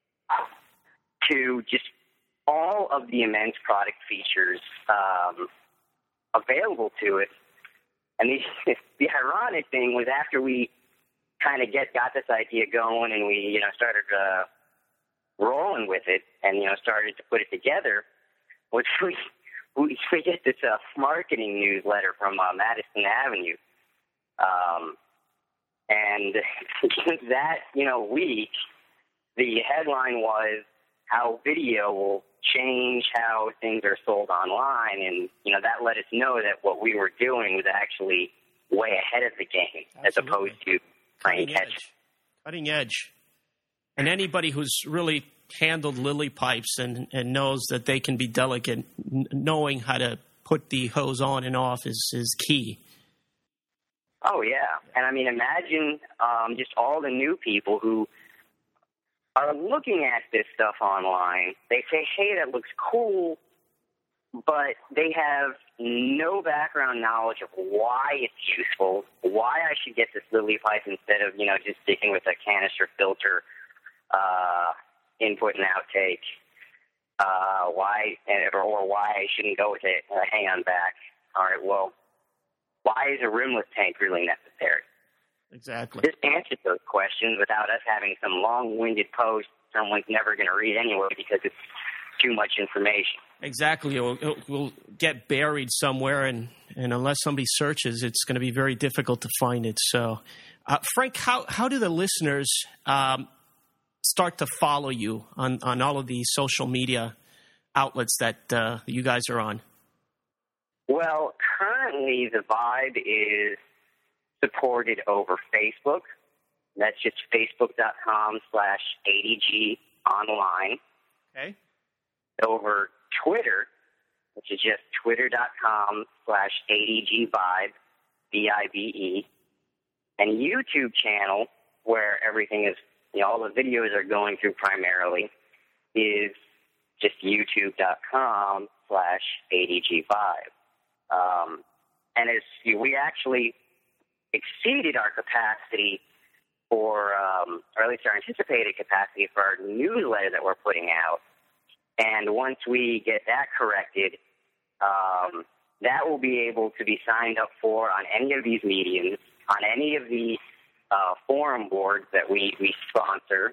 to just all of the immense product features available to it. And the ironic thing was, after we kind of got this idea going and we, started rolling with it and, started to put it together, was we get this marketing newsletter from Madison Avenue. And that, week, the headline was how video will change how things are sold online. And, that let us know that what we were doing was actually way ahead of the game. Absolutely. As opposed to playing catch. Cutting edge. And anybody who's really handled lily pipes and knows that they can be delicate, knowing how to put the hose on and off is key. Oh, yeah. And, imagine just all the new people who are looking at this stuff online. They say, hey, that looks cool, but they have no background knowledge of why it's useful, why I should get this lily pipe instead of, just sticking with a canister filter input and outtake, why I shouldn't go with a hang-on back. All right, well, why is a rimless tank really necessary? Exactly. This answers those questions without us having some long-winded post someone's never going to read anyway because it's too much information. Exactly. It will get buried somewhere, and unless somebody searches, it's going to be very difficult to find it. So, Frank, how do the listeners start to follow you on all of these social media outlets that you guys are on? Well, currently the Vibe is supported over Facebook. That's just facebook.com/ADG online. Okay. Over Twitter, which is just twitter.com/ADG Vibe, VIBE. And YouTube channel, where everything is, all the videos are going through primarily, is just youtube.com/ADG Vibe. And as we actually exceeded our capacity or at least our anticipated capacity for our newsletter that we're putting out. And once we get that corrected, that will be able to be signed up for on any of these mediums, on any of the forum boards that we sponsor.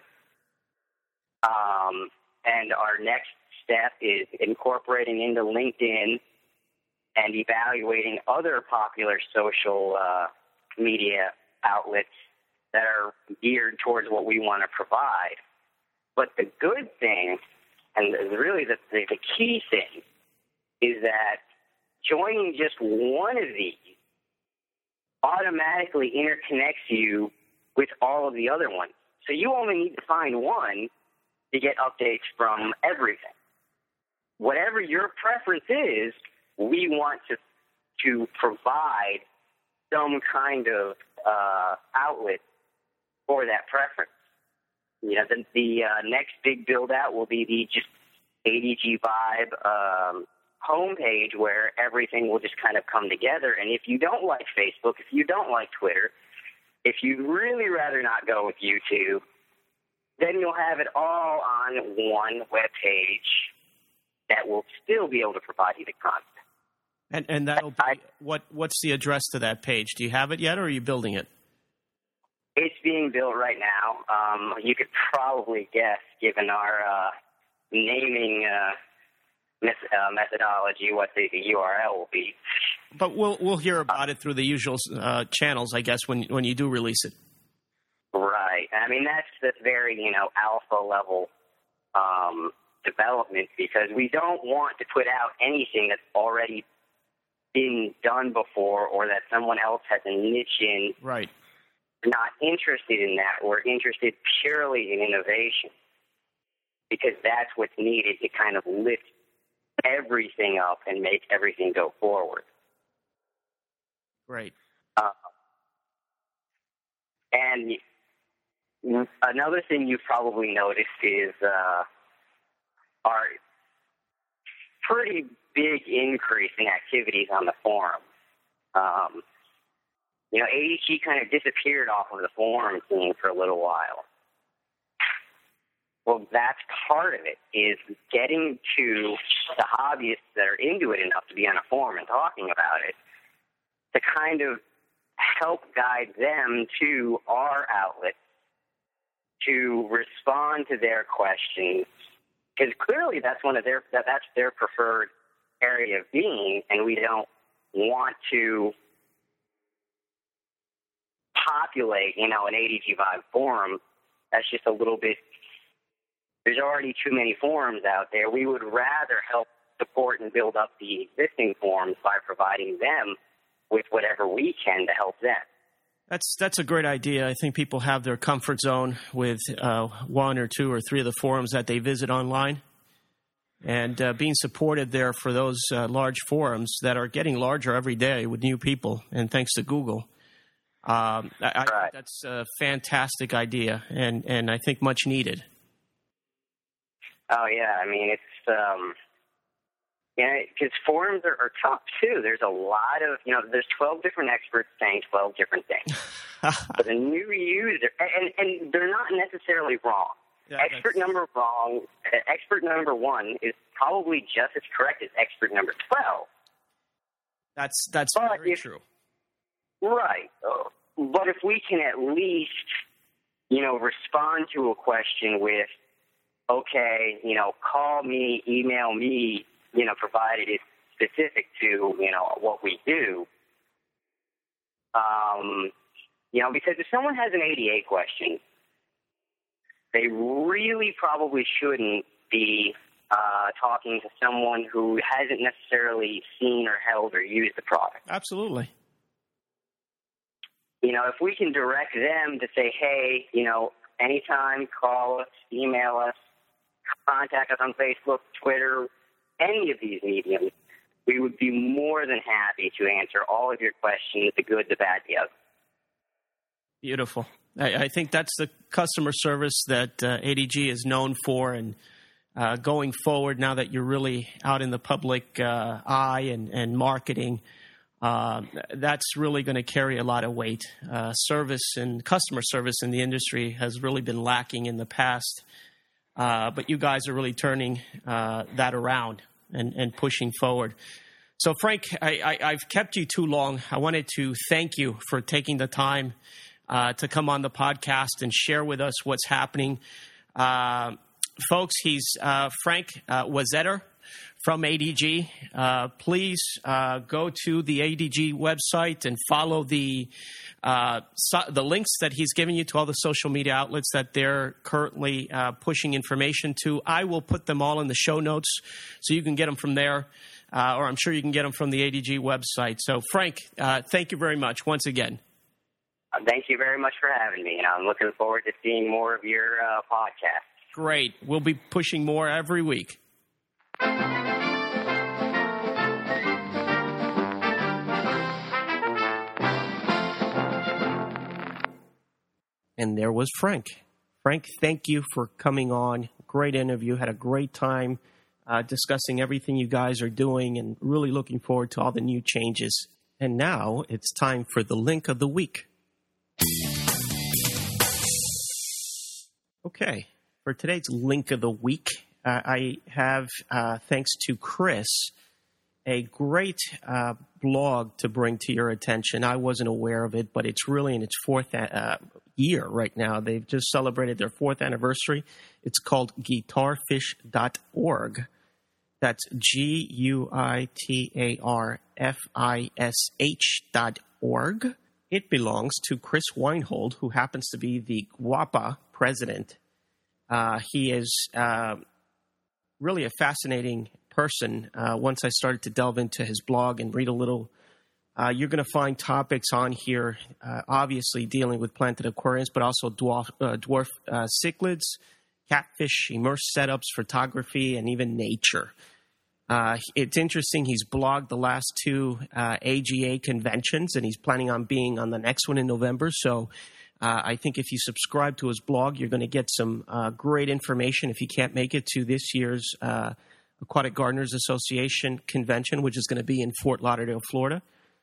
And our next step is incorporating into LinkedIn and evaluating other popular social media outlets that are geared towards what we want to provide. But the good thing, and really the key thing, is that joining just one of these automatically interconnects you with all of the other ones. So you only need to find one to get updates from everything. Whatever your preference is, we want to provide some kind of outlet for that preference. You know, the next big build out will be the just ADG Vibe homepage where everything will just kind of come together. And if you don't like Facebook, if you don't like Twitter, if you'd really rather not go with YouTube, then you'll have it all on one web page that will still be able to provide you the content. And that'll be, what's the address to that page? Do you have it yet, or are you building it? It's being built right now. You could probably guess, given our naming methodology, what the URL will be. But we'll hear about it through the usual channels, I guess, when you do release it. Right. I mean, that's the very, alpha level development, because we don't want to put out anything that's already been done before or that someone else has a niche in. Right. We're not interested in that. We're interested purely in innovation, because that's what's needed to kind of lift everything up and make everything go forward. Great. And another thing you've probably noticed is our pretty big increase in activities on the forum. ADG kind of disappeared off of the forum scene for a little while. Well, that's part of it, is getting to the hobbyists that are into it enough to be on a forum and talking about it, to kind of help guide them to our outlets to respond to their questions, because clearly that's that's their preferred area of being, and we don't want to populate, an ADG Vibe forum. That's just a little bit. There's already too many forums out there. We would rather help support and build up the existing forums by providing them with whatever we can to help them. That's a great idea. I think people have their comfort zone with one or two or three of the forums that they visit online. And being supported there for those large forums that are getting larger every day with new people, and thanks to Google. I think that's a fantastic idea, and I think much needed. Oh, yeah. I mean, it's, because forums are tough, too. There's a lot of, there's 12 different experts saying 12 different things. But a new user, and they're not necessarily wrong. Yeah, expert number one is probably just as correct as expert number 12. That's very true. Right. But if we can at least, respond to a question with, okay, call me, email me, provided it's specific to, what we do. Because if someone has an ADA question, they really probably shouldn't be talking to someone who hasn't necessarily seen or held or used the product. Absolutely. If we can direct them to say, hey, anytime, call us, email us, contact us on Facebook, Twitter, any of these mediums, we would be more than happy to answer all of your questions, the good, the bad, the ugly. Beautiful. I think that's the customer service that ADG is known for, and going forward, now that you're really out in the public eye and marketing, that's really going to carry a lot of weight. Service and customer service in the industry has really been lacking in the past, but you guys are really turning that around and pushing forward. So, Frank, I've kept you too long. I wanted to thank you for taking the time to come on the podcast and share with us what's happening. Folks, he's Frank Wazetter from ADG. Please go to the ADG website and follow the links that he's given you to all the social media outlets that they're currently pushing information to. I will put them all in the show notes so you can get them from there, or I'm sure you can get them from the ADG website. So, Frank, thank you very much once again. Thank you very much for having me, and I'm looking forward to seeing more of your podcast. Great. We'll be pushing more every week. And there was Frank. Frank, thank you for coming on. Great interview. Had a great time discussing everything you guys are doing and really looking forward to all the new changes. And now it's time for the link of the week. Okay, for today's link of the week, I have, thanks to Chris, a great blog to bring to your attention. I wasn't aware of it, but it's really in its fourth year right now. They've just celebrated their 4th anniversary. It's called guitarfish.org. That's guitarfish.org. It belongs to Chris Weinhold, who happens to be the GUAPA president. He is really a fascinating person. Once I started to delve into his blog and read a little, you're going to find topics on here, obviously dealing with planted aquariums, but also dwarf cichlids, catfish, immersed setups, photography, and even nature. It's interesting. He's blogged the last 2 AGA conventions, and he's planning on being on the next one in November. So I think if you subscribe to his blog, you're going to get some great information if you can't make it to this year's Aquatic Gardeners Association convention, which is going to be in Fort Lauderdale, Florida.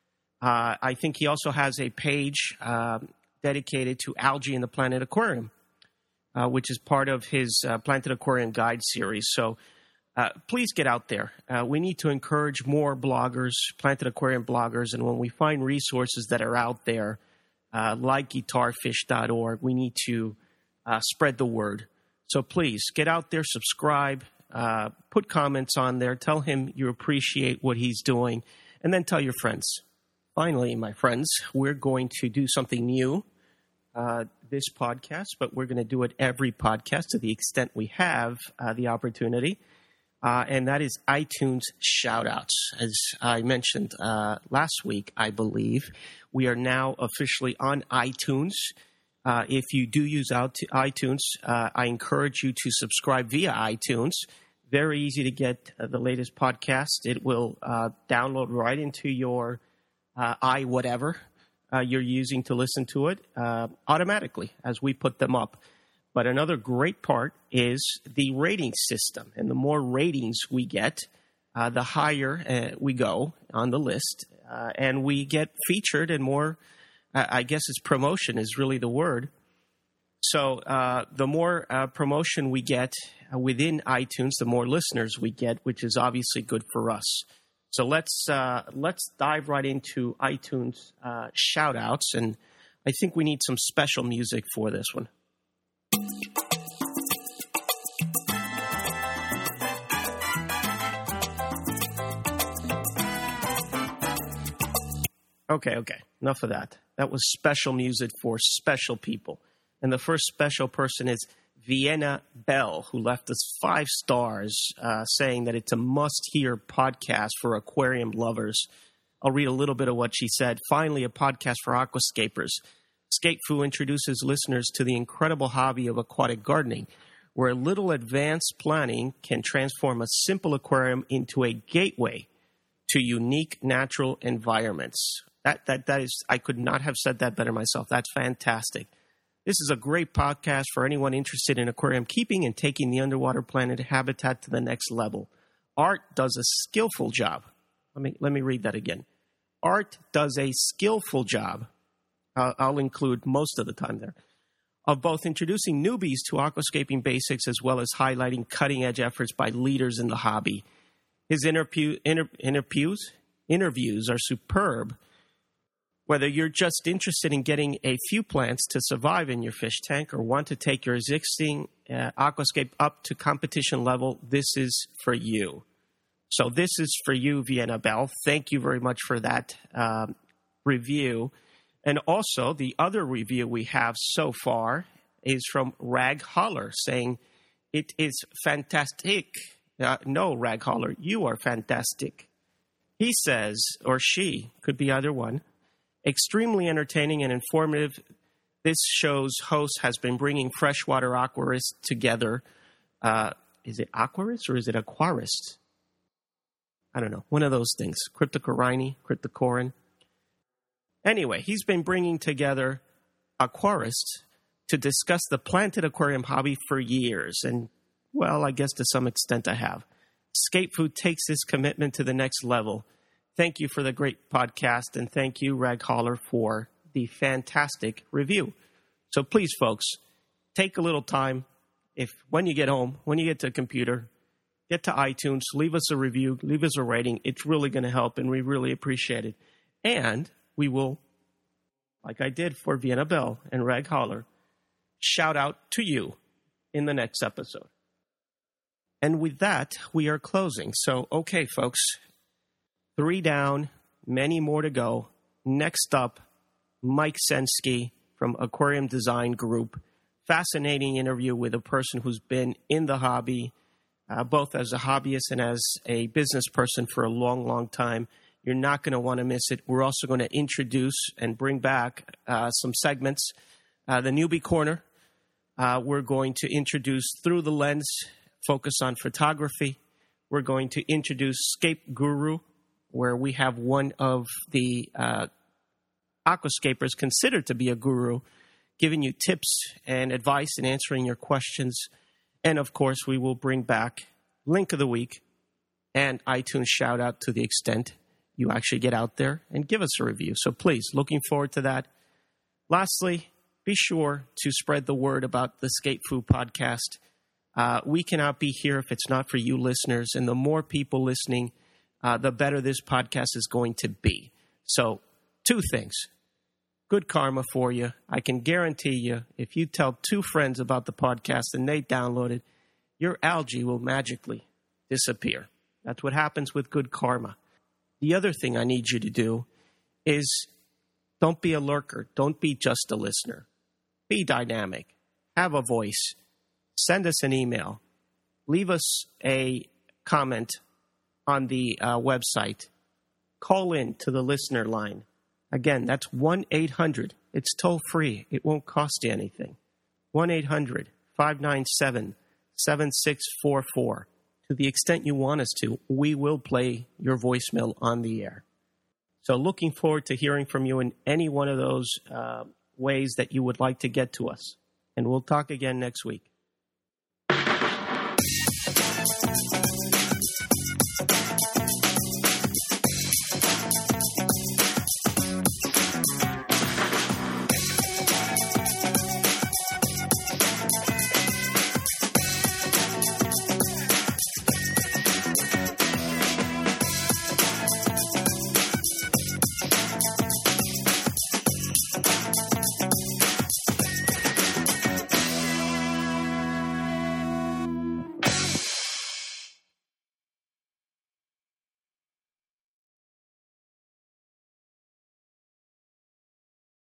I think he also has a page dedicated to algae in the Planted Aquarium, which is part of his Planted Aquarium Guide series. So please get out there. We need to encourage more bloggers, Planted Aquarium bloggers, and when we find resources that are out there, like guitarfish.org, we need to spread the word. So please get out there, subscribe, put comments on there, tell him you appreciate what he's doing, and then tell your friends. Finally, my friends, we're going to do something new this podcast, but we're going to do it every podcast to the extent we have the opportunity. And that is iTunes shoutouts. As I mentioned last week, I believe, we are now officially on iTunes. If you do use iTunes, I encourage you to subscribe via iTunes. Very easy to get the latest podcast. It will download right into your whatever you're using to listen to it automatically as we put them up. But another great part is the rating system. And the more ratings we get, the higher we go on the list. And we get featured and more, I guess it's promotion is really the word. So the more promotion we get within iTunes, the more listeners we get, which is obviously good for us. So let's dive right into iTunes shout-outs. And I think we need some special music for this one. Okay. Enough of that. That was special music for special people. And the first special person is Vienna Bell, who left us 5 stars, saying that it's a must-hear podcast for aquarium lovers. I'll read a little bit of what she said. Finally, a podcast for aquascapers. Scapefu introduces listeners to the incredible hobby of aquatic gardening, where a little advanced planning can transform a simple aquarium into a gateway to unique natural environments. That is, I could not have said that better myself. That's fantastic. This is a great podcast for anyone interested in aquarium keeping and taking the underwater planet habitat to the next level. Art does a skillful job. Let me read that again. Art does a skillful job. I'll include most of the time there, of both introducing newbies to aquascaping basics as well as highlighting cutting-edge efforts by leaders in the hobby. His interviews are superb. Whether you're just interested in getting a few plants to survive in your fish tank or want to take your existing aquascape up to competition level, this is for you. So this is for you, Vienna Bell. Thank you very much for that review. And also, the other review we have so far is from Rag Holler, saying, it is fantastic. No, Rag Holler, you are fantastic. He says, or she, could be either one, Extremely entertaining and informative. This show's host has been bringing freshwater aquarists together. Is it aquarist or is it aquarist? I don't know. One of those things. Cryptocorin. Anyway, he's been bringing together aquarists to discuss the planted aquarium hobby for years. And, well, I guess to some extent I have. Scape Food takes this commitment to the next level. Thank you for the great podcast, and thank you, Rag Holler, for the fantastic review. So please, folks, take a little time. When you get home, when you get to a computer, get to iTunes, leave us a review, leave us a rating. It's really going to help, and we really appreciate it. And we will, like I did for Vienna Bell and Rag Holler, shout out to you in the next episode. And with that, we are closing. So, okay, folks, 3 down, many more to go. Next up, Mike Sensky from Aquarium Design Group. Fascinating interview with a person who's been in the hobby, both as a hobbyist and as a business person for a long, long time. You're not going to want to miss it. We're also going to introduce and bring back some segments. The Newbie Corner, we're going to introduce Through the Lens, focus on photography. We're going to introduce Scape Guru, where we have one of the aquascapers considered to be a guru, giving you tips and advice and answering your questions. And, of course, we will bring back Link of the Week and iTunes shout-out to the extent you actually get out there and give us a review. So, please, looking forward to that. Lastly, be sure to spread the word about the Scape Food podcast. We cannot be here if it's not for you listeners, and the more people listening, the better this podcast is going to be. So, 2 things. Good karma for you. I can guarantee you, if you tell 2 friends about the podcast and they download it, your algae will magically disappear. That's what happens with good karma. The other thing I need you to do is don't be a lurker. Don't be just a listener. Be dynamic. Have a voice. Send us an email. Leave us a comment on the website. Call in to the listener line. Again, that's 1-800. It's toll-free. It won't cost you anything. 1-800-597-7644. To the extent you want us to, we will play your voicemail on the air. So looking forward to hearing from you in any one of those ways that you would like to get to us. And we'll talk again next week.